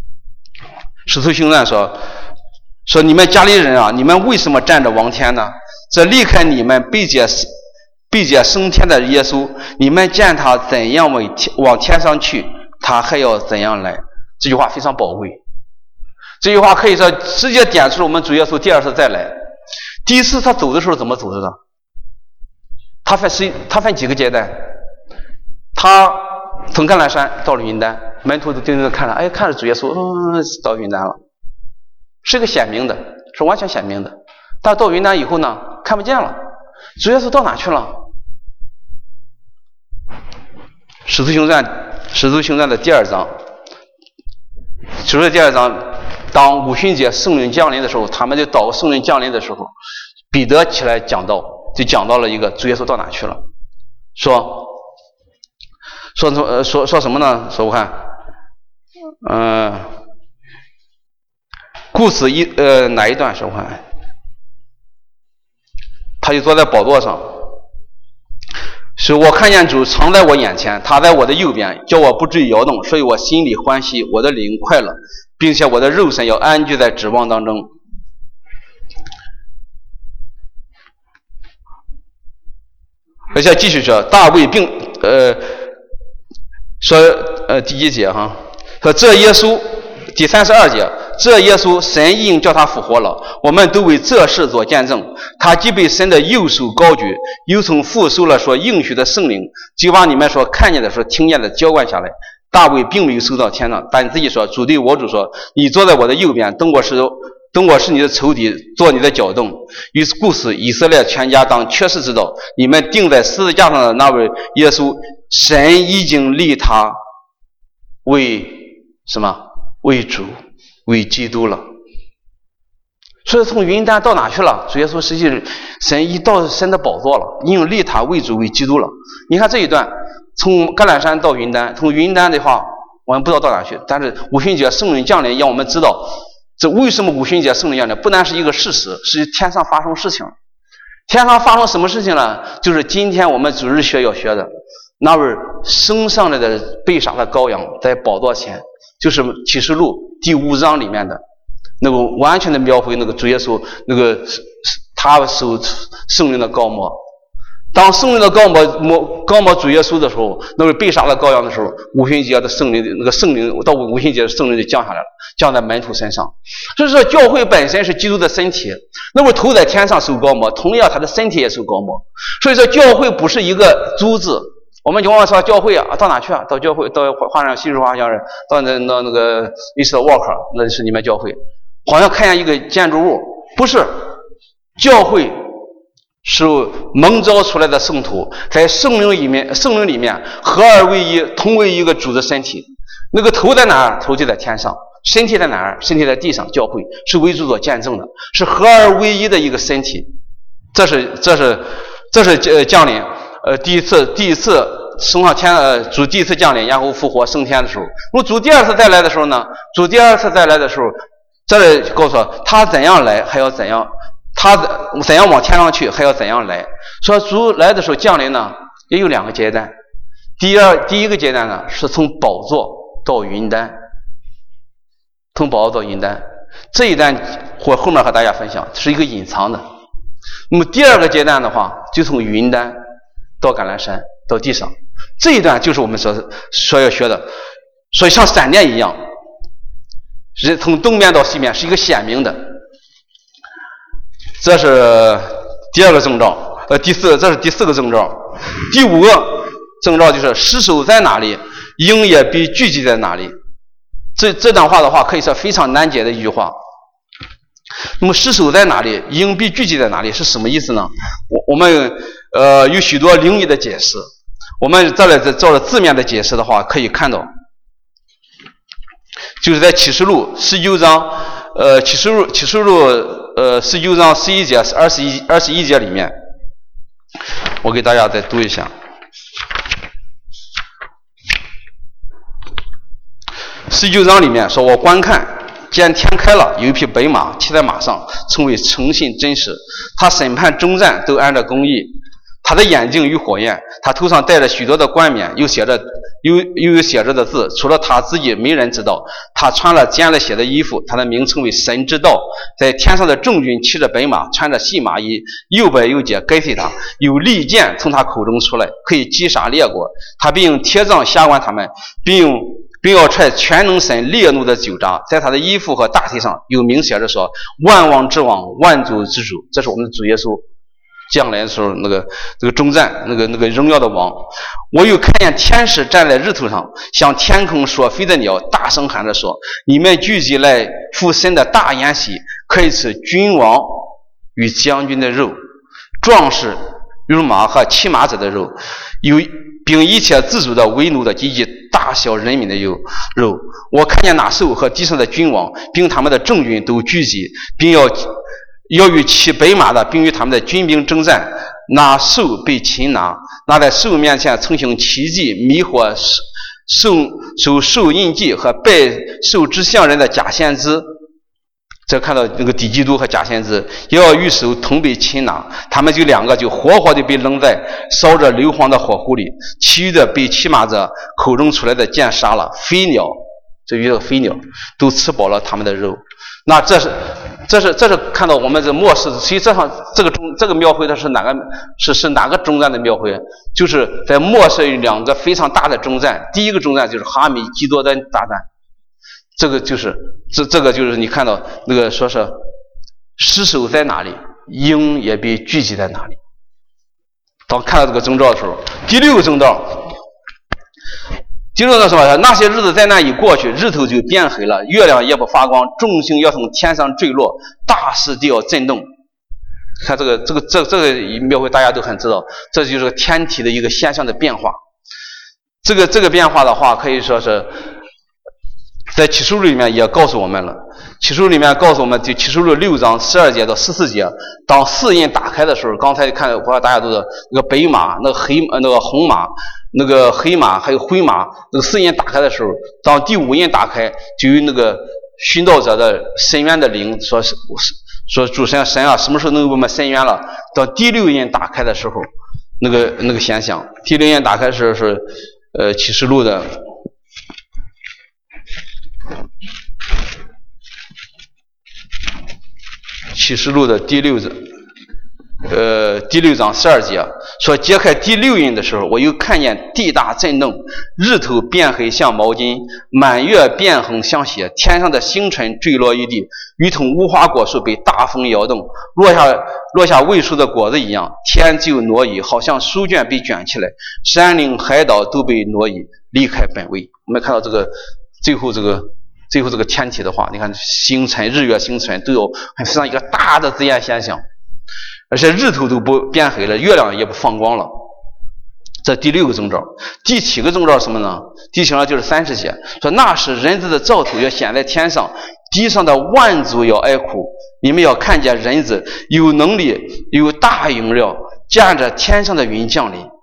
Speaker 1: 说你们加利利人啊，你们为什么站着望天呢？这离开你们被接升天的耶稣，你们见他怎样往天上去，他还要怎样来。这句话非常宝贵，这句话可以说直接点出了我们主耶稣第2次再来。第1次他走的时候怎么走的呢？他分几个阶段？他从橄榄山到了云端，门徒都盯着看着，看着主耶稣到云端了，是个显明的，是完全显明的。但到云端以后呢，看不见了，主耶稣到哪去了？ 使徒行传的第2章，使徒的第2章，当五旬节圣灵降临的时候，他们就祷告圣灵降临的时候，彼得起来讲道，就讲到了一个主耶稣到哪去了，说什么呢？说我看，故事哪一段？说我看，他就坐在宝座上。是我看见主常在我眼前，他在我的右边，叫我不至于摇动，所以我心里欢喜，我的灵快乐，并且我的肉身要安居在指望当中。而且继续说，大卫并第1节哈，说这耶稣第32节，这耶稣神已经叫他复活了，我们都为这事做见证。他既被神的右手高举，又从父收了所应许的圣灵，就把你们所看见的、所听见的浇灌下来。大卫并没有收到天上，但自己说：“主对我主说，你坐在我的右边，等我是你的仇敌，做你的脚凳。”于是，故此以色列全家当确实知道，你们钉在十字架上的那位耶稣，神已经立他为什么？为主，为基督了。所以从云端到哪去了？主耶稣实际神已到神的宝座了，已经立他为主为基督了。你看这一段，从橄榄山到云端，从云端的话我们不知道到哪去，但是五旬节圣灵降临让我们知道，这为什么五旬节圣灵降临不单是一个事实，是天上发生事情。天上发生什么事情呢？就是今天我们主日学要学的那位升上来的被杀的羔羊在宝座前，就是启示录第5章里面的那个完全的描绘那个主耶稣那个他受圣灵的膏抹。当圣灵的膏抹主耶稣的时候，那位被杀的羔羊的时候，五旬节的圣灵到五旬节的圣灵就降下来了，降在门徒身上。所以说教会本身是基督的身体，那位头在天上受膏抹，同样他的身体也受膏抹。所以说教会不是一个组织。我们就往往说教会啊，到哪去啊？到教会，到画上西式画像人，到那个历史的 walk， 那是你们教会，好像看见一个建筑物，不是。教会是蒙召出来的圣徒，在圣灵里面合而为一，同为一个主的身体。那个头在哪儿？头就在天上。身体在哪儿？身体在地上。教会是为主所见证的，是合而为一的一个身体。这是降临。第一次升上天，主第一次降临，然后复活升天的时候，那么主第2次再来的时候呢？主第2次再来的时候，这里告诉他怎样来，还要怎样，他怎样往天上去，还要怎样来。说主来的时候降临呢，也有2个阶段。第一个阶段呢，是从宝座到云端，从宝座到云端。这一段或后面和大家分享，是一个隐藏的。那么第2个阶段的话，就从云端到橄榄山到地上，这一段就是我们所要学的，所以像闪电一样，是从东面到西面，是一个显明的。这是第2个征兆，这是第4个征兆。第5个征兆就是尸首在哪里，鹰也必聚集在哪里。这段话的话，可以说非常难解的一句话。那么尸首在哪里，鹰必聚集在哪里是什么意思呢？我们有许多灵异的解释。我们再来照着字面的解释的话，可以看到，就是在启示录19章，启示录19章11节、21节里面，我给大家再读一下。19章里面说：“我观看，见天开了，有一匹白马，骑在马上，称为诚信真实。他审判征战，都按照公义。他的眼睛与火焰，他头上戴着许多的冠冕，又有写着的字，除了他自己没人知道。他穿了尖了血的衣服，他的名称为神之道。在天上的众军骑着白马，穿着细麻衣，又白又洁，跟随他。有利剑从他口中出来，可以击杀列国。他并用铁杖辖管他们，并要踹全能神烈怒的酒闸。在他的衣服和大腿上有明写着说：万王之王，万主之主。这是我们的主耶稣将来的时候，这个征战那个荣耀的王。我又看见天使站在日头上，向天空说飞的鸟大声喊着说：你们聚集来赴神的大筵席，可以吃君王与将军的肉，壮士如马和骑马者的肉，并一切自主的、为奴的以及大小人民的肉。我看见那兽和地上的君王，并他们的众军都聚集，并要与骑白马的，并与他们的军兵征战。那兽被擒拿，那在兽面前曾行奇迹，迷惑受印记和拜兽之像人的假先知。这看到那个敌基督和假先知也要与手同被擒拿，他们就两个就活活的被扔在烧着硫磺的火湖里，其余的被骑马者口中出来的箭杀了。飞鸟，这遇到飞鸟都吃饱了他们的肉。那这是看到我们这末世，实际上这个描绘它是哪个征战的描绘？就是在末世有两个非常大的征战，第一个征战就是哈米基多的大战。这个就是你看到那个说是尸首在哪里，鹰也被聚集在哪里。当看到这个征兆的时候，第六个征兆什么？那些日子在那一过去，日头就变黑了，月亮也不发光，众星要从天上坠落，大势地要震动。看这个描绘大家都很知道，这就是天体的一个现象的变化。这个变化的话，可以说是在启示录里面也告诉我们了。启示录里面告诉我们，就启示录6章12节到14节，当四印打开的时候，刚才看，我不知道大家都知道，那个白马、那个红马、那个黑马还有灰马，那个四印打开的时候，当第五印打开，就有那个寻道者的深渊的灵说主神啊，什么时候能给我们深渊了？到第六印打开的时候，那个现象，第六印打开的时候是启示录的。启示录的第六章12节说，揭开第六印的时候，我又看见地大震动，日头变黑像毛巾，满月变红像血，天上的星辰坠落一地，如同无花果树被大风摇动，落下未熟的果子一样，天就挪移，好像书卷被卷起来，山岭海岛都被挪移，离开本位。我们看到这个最后这个天体的话，你看星辰、日月星辰都有很非常一个大的自然现象，而且日头都不变黑了，月亮也不放光了。这第六个征兆。第七个征兆是什么呢？第七章就是30节，说那时人子的兆头要显在天上，地上的万族要哀哭，你们要看见人子有能力，有大荣耀，驾着天上的云降临。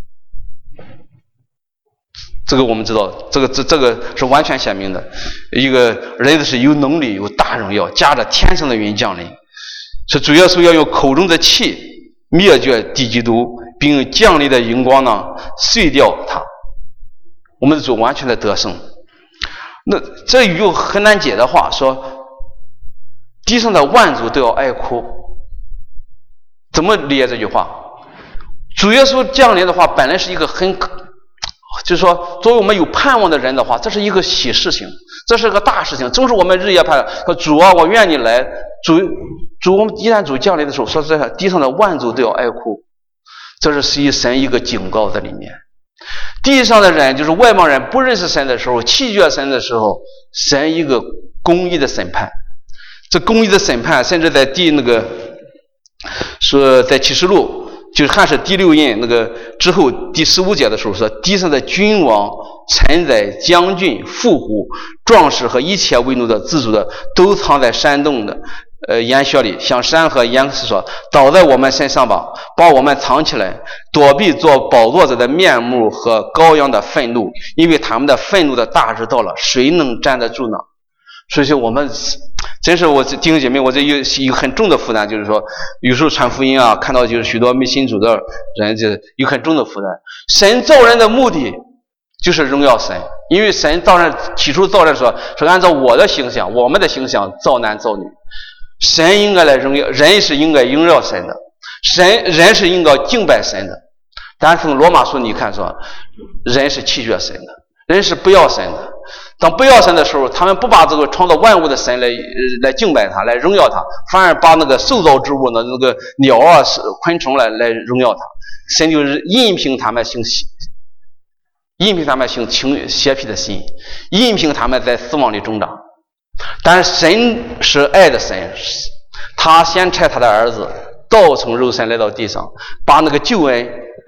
Speaker 1: 这个我们知道，这个是完全显明的，一个人子是有能力、有大荣耀，驾着天上的云降临。是主耶稣要用口中的气灭绝敌基督，并降临的荧光呢碎掉它，我们的主完全的得胜。那这有很难解的话说，地上的万族都要哀哭，怎么理解这句话？主耶稣降临的话，本来是一个就是说，作为我们有盼望的人的话，这是一个喜事情，这是个大事情。正是我们日夜盼说，主啊，我愿你来。主，一旦主降临的时候，说这地上的万族都要哀哭，这是属于神一个警告在里面。地上的人，就是外邦人不认识神的时候，弃绝神的时候，神一个公义的审判。这公义的审判，甚至在说在启示录。就还是第六印那个之后第15节的时候说，地上的君王、臣宰、将军、富户、壮士和一切为奴的、自主的，都藏在山洞的岩穴里，向山和岩石说，倒在我们身上吧，把我们藏起来，躲避做宝座者的面目和羔羊的愤怒，因为他们的愤怒的大日到了，谁能站得住呢？所以说我们真是，我弟兄姐妹，我这有很重的负担，就是说有时候传福音啊，看到就是许多没信主的人，就有很重的负担。神造人的目的就是荣耀神，因为神造人起初造人说按照我的形象，我们的形象造男造女，神应该来荣耀，人是应该荣耀神的，人是应该敬拜神的。但是从罗马书你看说，人是弃绝神的，人是不要神的。当不要神的时候，他们不把这个创造万物的神来敬拜他，来荣耀他，反而把那个受造之物呢，那个鸟啊、昆虫来荣耀他。神就是任凭他们行邪僻的心，任凭他们在死亡里挣扎。但是神是爱的神，他先差他的儿子道成肉身来到地上，把那个救恩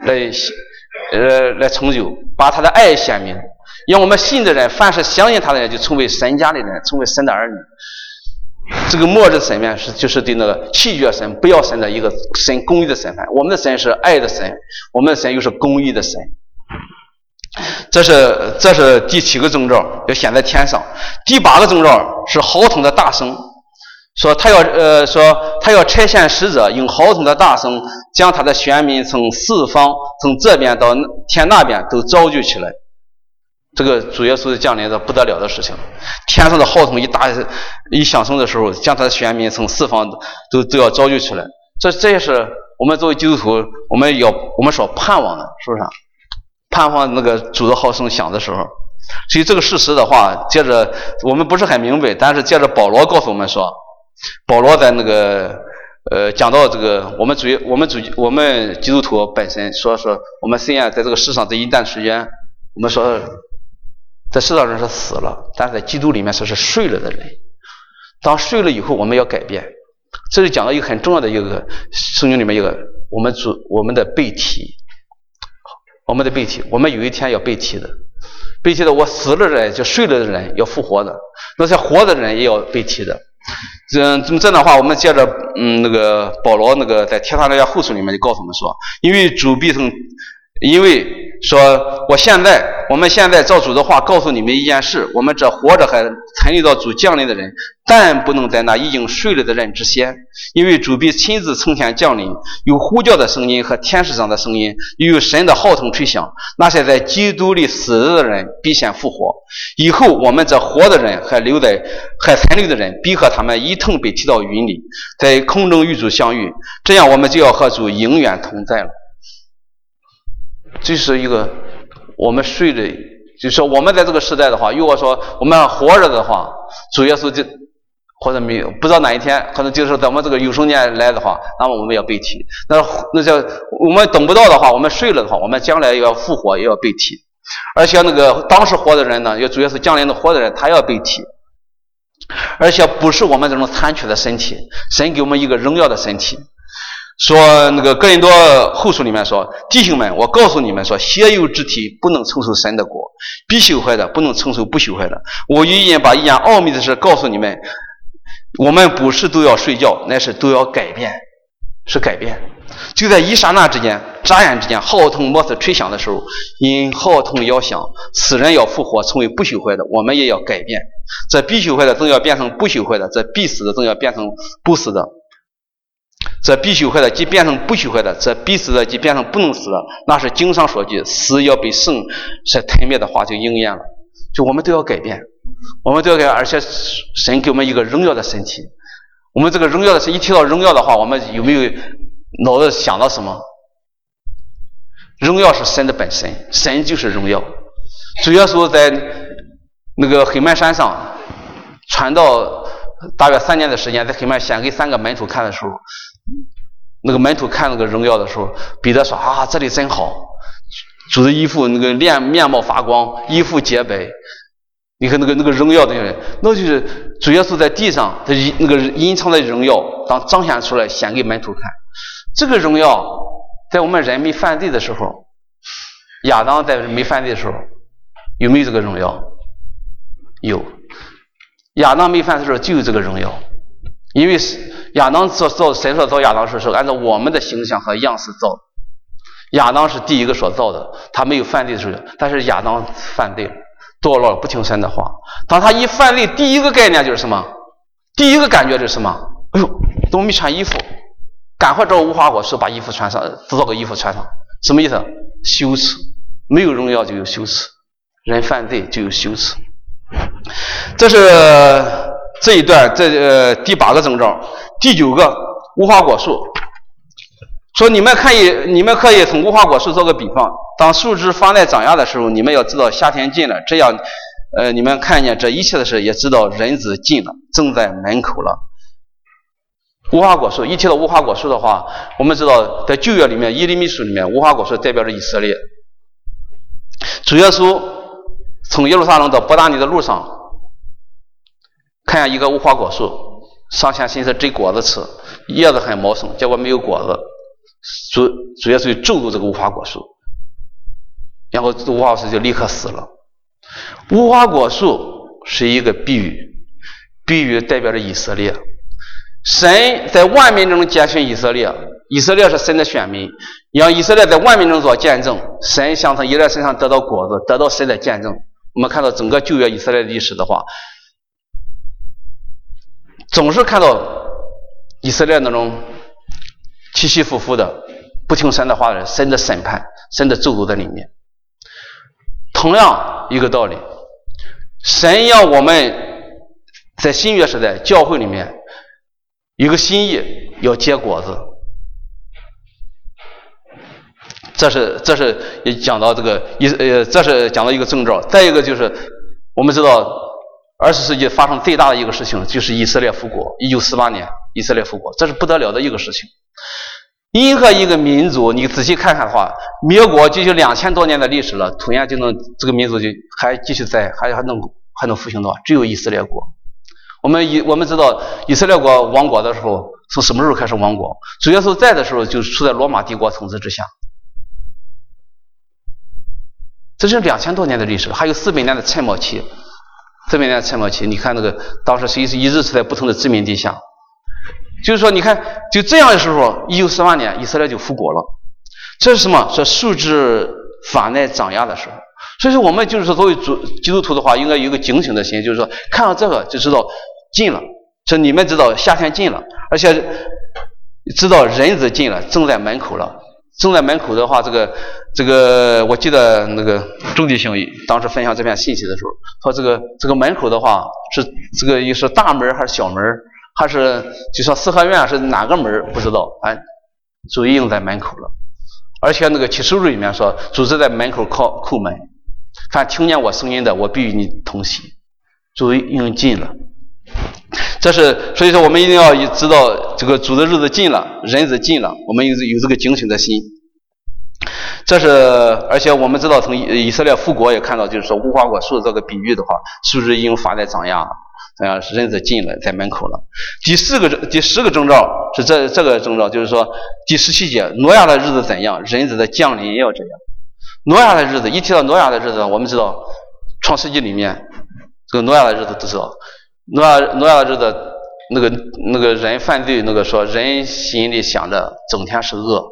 Speaker 1: 来成就，把他的爱显明，让我们信的人，凡是相信他的人，就成为神家的人，成为神的儿女。这个末日审判就是对那个弃绝神、不要神的一个神公义的审判。我们的神是爱的神，我们的神又是公义的神。这是第7个征兆，要显在天上。第8个征兆是号筒的大声，说他要差遣使者，用号筒的大声，将他的选民从四方，从这边到天那边都召集起来。这个主耶稣降临的不得了的事情，天上的号筒一响声的时候，将他的选民从四方都要召集起来。这也是我们作为基督徒，我们所盼望的，是不是？盼望那个主的号声响的时候。所以这个事实的话，接着我们不是很明白，但是接着保罗告诉我们说，保罗在那个讲到这个我们基督徒本身说我们虽然在这个世上这一段时间，我们说在世上人是死了，但是在基督里面是睡了的人。当睡了以后，我们要改变。这是讲到一个很重要的一个圣经里面一个我们的被提，我们有一天要被提的。被提的，我死了的人就睡了的人要复活的，那些活的人也要被提的。这样的话，我们接着那个保罗那个在帖撒罗尼迦后书里面就告诉我们说，因为说我们现在照主的话告诉你们一件事，我们这活着还参与到主降临的人，但不能在那已经睡了的人之先，因为主必亲自从天降临，有呼叫的声音和天使长的声音，又有神的号筒吹响，那些在基督里死了的人必先复活，以后我们这活的人还残留的人必和他们一同被提到云里，在空中与主相遇，这样我们就要和主永远同在了。这是一个我们睡的，就是说我们在这个时代的话，如果说我们活着的话，主耶稣就或者没有不知道哪一天，可能就是在我们这个有生年来的话，那么我们要被提。那叫我们等不到的话，我们睡了的话，我们将来要复活，也要被提。而且那个当时活的人呢，要主耶稣降临的活的人，他要被提。而且不是我们这种残缺的身体，神给我们一个荣耀的身体。说那个哥林多后书里面说，弟兄们，我告诉你们说，血肉之体不能承受神的国，必朽坏的不能承受不朽坏的。我愿意把一件奥秘的事告诉你们，我们不是都要睡觉，乃是都要改变，是改变。就在一刹那之间，眨眼之间，号筒末次吹响的时候，因号筒要响，死人要复活，成为不朽坏的，我们也要改变。这必朽坏的正要变成不朽坏的，这必死的正要变成不死的。这必朽坏的即变成不朽坏的，这必死的即变成不能死的，那是经上说句死要被生是吞灭的话就应验了。就我们都要改变，而且神给我们一个荣耀的身体。我们这个荣耀的身体，一提到荣耀的话，我们有没有脑子想到什么？荣耀是神的本身，神就是荣耀。主耶稣在那个黑门山上传道大约3年的时间，在黑门先给3个门徒看的时候，那个门徒看那个荣耀的时候，彼得说啊，这里真好，主的衣服那个面貌发光，衣服洁白，你看那个荣耀的人，那就是主耶稣在地上的那个隐藏的荣耀，当彰显出来显给门徒看。这个荣耀在我们人没犯罪的时候，亚当在没犯罪的时候有没有这个荣耀？有。亚当没犯罪的时候就有这个荣耀，因为亚当神所造亚当是按照我们的形象和样式造，亚当是第一个所造的，他没有犯罪的时候，但是亚当犯罪了，堕落了，不听神的话。当他一犯罪，第一个概念就是什么？第一个感觉就是什么？哎呦，怎么没穿衣服？赶快找无花果树把衣服穿上，制造个衣服穿上。什么意思？羞耻。没有荣耀就有羞耻，人犯罪就有羞耻。这是这一段第8个征兆。第9个无花果树，说你们可以从无花果树做个比方，当树枝放在长芽的时候，你们要知道夏天近了，这样你们看见这一切的事，也知道人子近了，正在门口了。无花果树，一提到无花果树的话，我们知道在旧约里面，耶利米书里面，无花果树代表着以色列。主耶稣从耶路撒冷到伯大尼的路上，看见一个无花果树， 上前寻思摘果子吃，叶子很茂盛，结果没有果子。主耶稣就咒诅这个无花果树，然后无花果树就立刻死了。无花果树是一个比喻，比喻代表着以色列。神在万民中拣选以色列，以色列是神的选民，让以色列在万民中做见证。神想从以色列身上得到果子，得到神的见证。我们看到整个旧约以色列历史的话，总是看到以色列那种起起伏伏的不听神的话的人，神的审判，神的咒诅在里面。同样一个道理，神要我们在新约时代教会里面有个心意，要结果子。这是也讲到这个这是讲到一个征兆。再一个就是我们知道20世纪发生最大的一个事情就是以色列复国，1948年以色列复国，这是不得了的一个事情。任何一个民族你仔细看看的话，灭国就有2000多年的历史了，同样就能这个民族就还继续在还能复兴的话，只有以色列国。我们知道以色列国亡国的时候，从什么时候开始亡国？主耶稣在的时候就处在罗马帝国统治之下，这是2000多年的历史，还有400年的沉默期。400年的沉默期，你看那个当时是一直是在不同的殖民地下。就是说你看就这样的时候，1948年以色列就复国了。这是什么？是树枝发芽长芽的时候。所以说我们就是说作为基督徒的话，应该有一个警醒的心，就是说看到这个就知道近了，是你们知道夏天近了，而且知道人子近了，正在门口了。正在门口的话，这个我记得那个周弟兄当时分享这篇信息的时候说，这个门口的话是这个是大门还是小门，还是就说四合院是哪个门不知道，主已经在门口了。而且那个启示录里面说，主是在门口叩门，凡听见我声音的，我必与你同行。主已经近了。这是所以说我们一定要知道这个主的日子近了，人子近了，我们有这个警醒的心。这是而且我们知道从以色列复国也看到，就是说无花果树这个比喻的话，树枝已经发芽长芽了，人子近了，在门口了。第10个征兆是这个征兆，就是说第17节，挪亚的日子怎样，人子的降临也要这样。挪亚的日子，一提到挪亚的日子，我们知道创世纪里面这个挪亚的日子都知道，挪亚的日子那个人犯罪，那个说人心里想的整天是恶，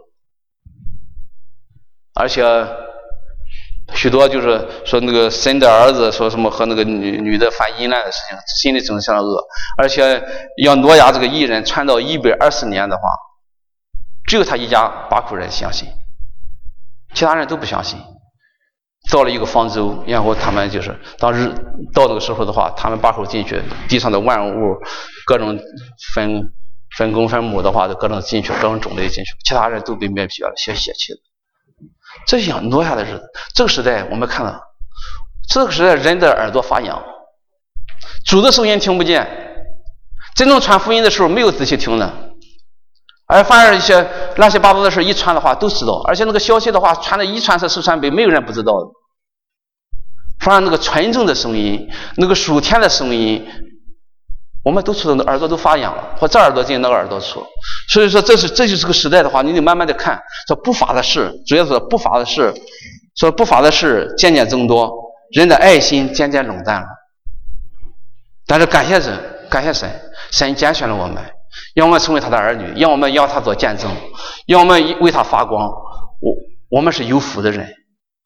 Speaker 1: 而且许多就是说那个神的儿子说什么和那个女的犯淫乱的事情，心里整天想恶，而且要挪亚这个义人传到120年的话，只有他一家8口人相信，其他人都不相信。造了一个方舟，然后他们就是到那个时候的话，他们8口进去，地上的万物各种分公分母的话，各种进去，各种种类进去，其他人都被灭绝了，血气的。这样挪亚的日子，这个时代我们看到，这个时代人的耳朵发痒，主的声音听不见，真正传福音的时候没有仔细听的，而反而一些乱七八糟的事一传的话都知道，而且那个消息的话传的一传十十传百，没有人不知道的。反而那个纯正的声音，那个属天的声音，我们都知道，耳朵都发痒了，或这耳朵进那个耳朵出。所以说这就是个时代的话，你得慢慢的看，说不法的事，主要说不法的事，说不法的事渐渐增多，人的爱心渐渐冷淡了。但是感谢神，神拣选了我们，让我们成为他的儿女，让我们要他做见证，让我们为他发光。我们是有福的人。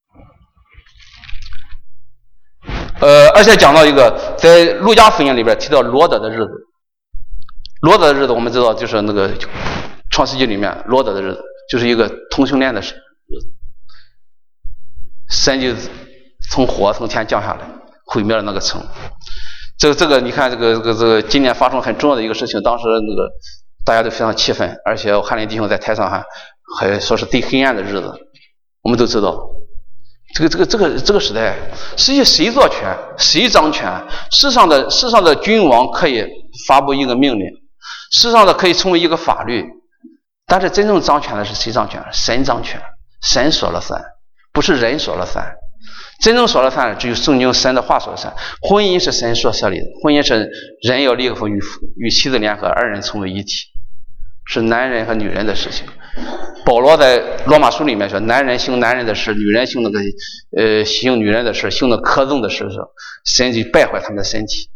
Speaker 1: 而且讲到一个，在路加福音里边提到罗德的日子。罗德的日子我们知道就是那个创世纪里面罗德的日子，就是一个同性恋的日子，神就从火从天降下来，毁灭了那个城。这个你看这个今年发生很重要的一个事情，当时那个大家都非常气愤，而且翰林弟兄在台上还说是最黑暗的日子。我们都知道这个时代，实际谁做权谁掌权，世上的君王可以发布一个命令，世上的可以成为一个法律，但是真正掌权的是谁掌权？神掌权，神说了算，不是人说了算。 真正说了算，只有圣经神的话说了算。婚姻是神所设立的，婚姻是人要立婚与妻子联合，二人成为一体，是男人和女人的事情。保罗在罗马书里面说，男人行男人的事，女人行行女人的事，行可憎的事，神就败坏他们的身体。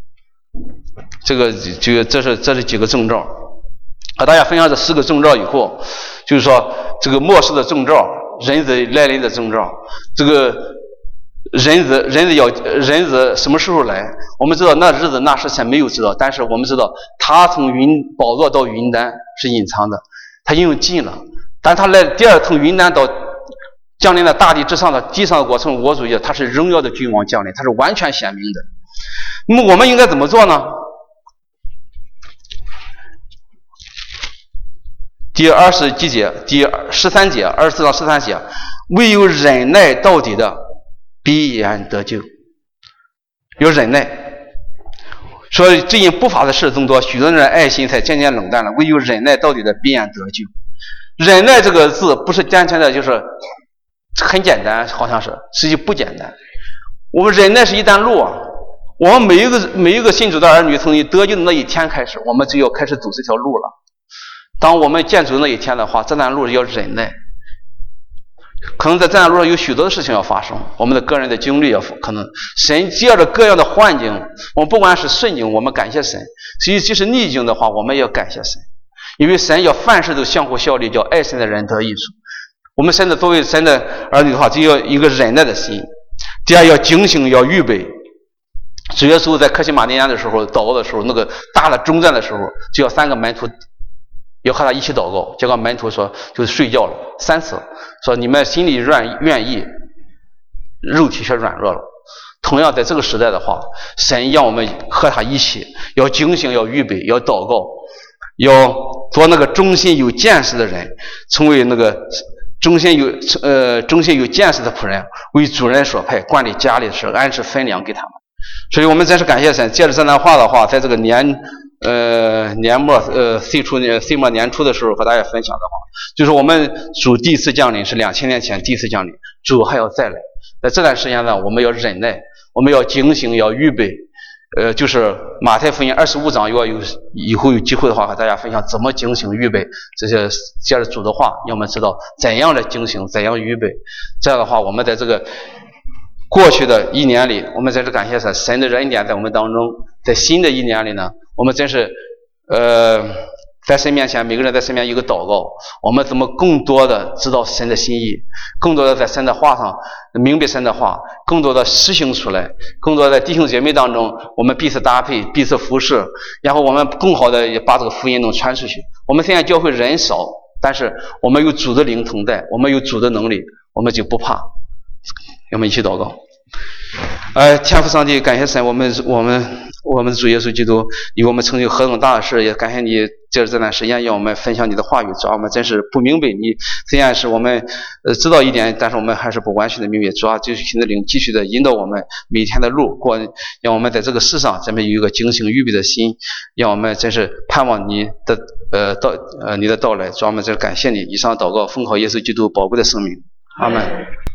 Speaker 1: 这是几个征兆，和大家分享这4个征兆以后，就是说这个末世的征兆，人子来临的征兆，这个人子什么时候来？我们知道那日子那时辰没有知道，但是我们知道他从宝座到云端是隐藏的，他已经近了。但他来第二从云端到降临在大地之上的地上的过程，我主义他是荣耀的君王降临，他是完全显明的。那么我们应该怎么做呢？第20几节，第13节，24到13节，唯有忍耐到底的必然得救。有忍耐，说最近不法的事增多，许多人爱心才渐渐冷淡了，唯有忍耐到底的必然得救。忍耐这个字不是单纯的就是很简单，好像是，实际不简单。我们忍耐是一段路啊，我们每一个信主的儿女从你得救的那一天开始，我们就要开始走这条路了。当我们见主那一天的话，这段路要忍耐。可能在这段路上有许多的事情要发生，我们的个人的经历要可能神借着各样的环境，我们不管是顺境，我们感谢神；即使逆境的话，我们也要感谢神，因为神要凡事都相互效力，叫爱神的人得益处。我们作为神的儿女的话，就要一个忍耐的心。第二，要警醒，要预备。主耶稣在客西马尼园的时候祷告的时候，那个大的征战的时候，就要3个门徒要和他一起祷告，结果门徒说就是睡觉了3次，说你们心里愿意，肉体却软弱了。同样在这个时代的话，神让我们和他一起，要警醒，要预备，要祷告，要做那个忠心有见识的人，成为那个忠心有见识的仆人，为主人所派，管理家里的事，安置分粮给他们。所以我们真是感谢神，借着这段话的话，在这个年末岁末年初的时候和大家分享的话，就是我们主第一次降临是2000年前第一次降临，主还要再来。在这段时间呢，我们要忍耐，我们要警醒，要预备。就是马太福音25章，以后有机会的话和大家分享怎么警醒预备，这些接着主的话让我们知道怎样的警醒，怎样预备。这样的话，我们在这个过去的1年里，我们真是感谢神的恩典在我们当中。在新的1年里呢，我们真是在神面前，每个人在神面前一个祷告，我们怎么更多的知道神的心意，更多的在神的话上明白神的话，更多的实行出来，更多的在弟兄姐妹当中我们彼此搭配，彼此服侍，然后我们更好的也把这个福音能传出去。我们现在教会人少，但是我们有主的灵同在，我们有主的能力，我们就不怕。我们一起祷告。天父上帝，感谢神，我们的主耶稣基督与我们成就何等大的事，也感谢你借着这段时间让我们分享你的话语。主要我们真是不明白，你虽然是我们知道一点，但是我们还是不完全的明白。主要就是新的灵继续的引导我们每天的路过，让我们在这个世上咱们有一个警醒预备的心，让我们真是盼望你的到来。主要我们真感谢你。以上祷告奉靠耶稣基督宝贵的圣名，阿们。